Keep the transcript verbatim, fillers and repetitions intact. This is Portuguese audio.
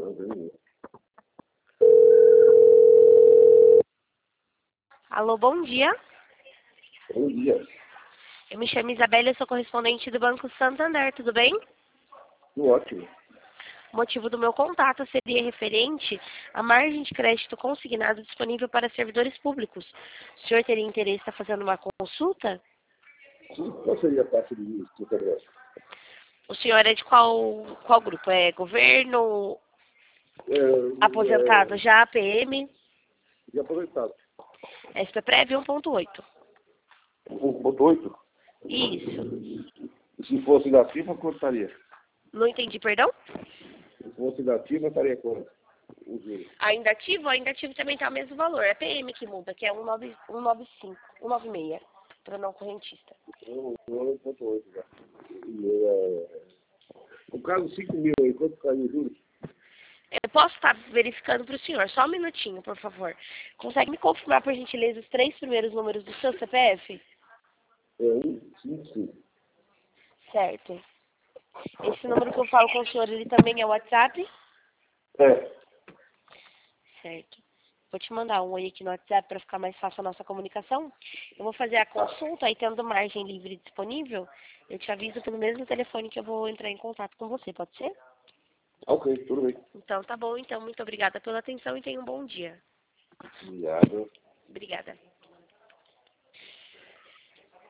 Alô, bom dia. Bom dia. Eu me chamo Isabela, eu sou correspondente do Banco Santander, tudo bem? Tudo ótimo. O motivo do meu contato seria referente à margem de crédito consignado disponível para servidores públicos. O senhor teria interesse em estar fazendo uma consulta? Sim, qual seria a taxa de juros que você oferece? O senhor é de qual, qual grupo? É governo, É, aposentado é, já, P M? de aposentado. S P Prev um ponto oito. um ponto oito? Isso. Se fosse da firma, quanto estaria? Não entendi, perdão? Se fosse da firma, estaria quanto? O juros. Ainda ativo? Ainda ativo também está o mesmo valor. É P M que muda, que é cento e noventa e cinco, cento e noventa e seis, para não correntista. Então, um ponto oito já. E, é, no caso, cinco mil aí, quanto caiu o juros? Eu posso estar verificando para o senhor, só um minutinho, por favor. Consegue me confirmar, por gentileza, os três primeiros números do seu C P F? É um, cinco, cinco. Certo. Esse número que eu falo com o senhor, ele também é o WhatsApp? É. Certo. Vou te mandar um oi aqui no WhatsApp para ficar mais fácil a nossa comunicação. Eu vou fazer a consulta e tendo margem livre disponível, eu te aviso pelo mesmo telefone que eu vou entrar em contato com você, pode ser? Ok, tudo bem. Então tá bom, então muito obrigada pela atenção e tenha um bom dia. Obrigado. Obrigada.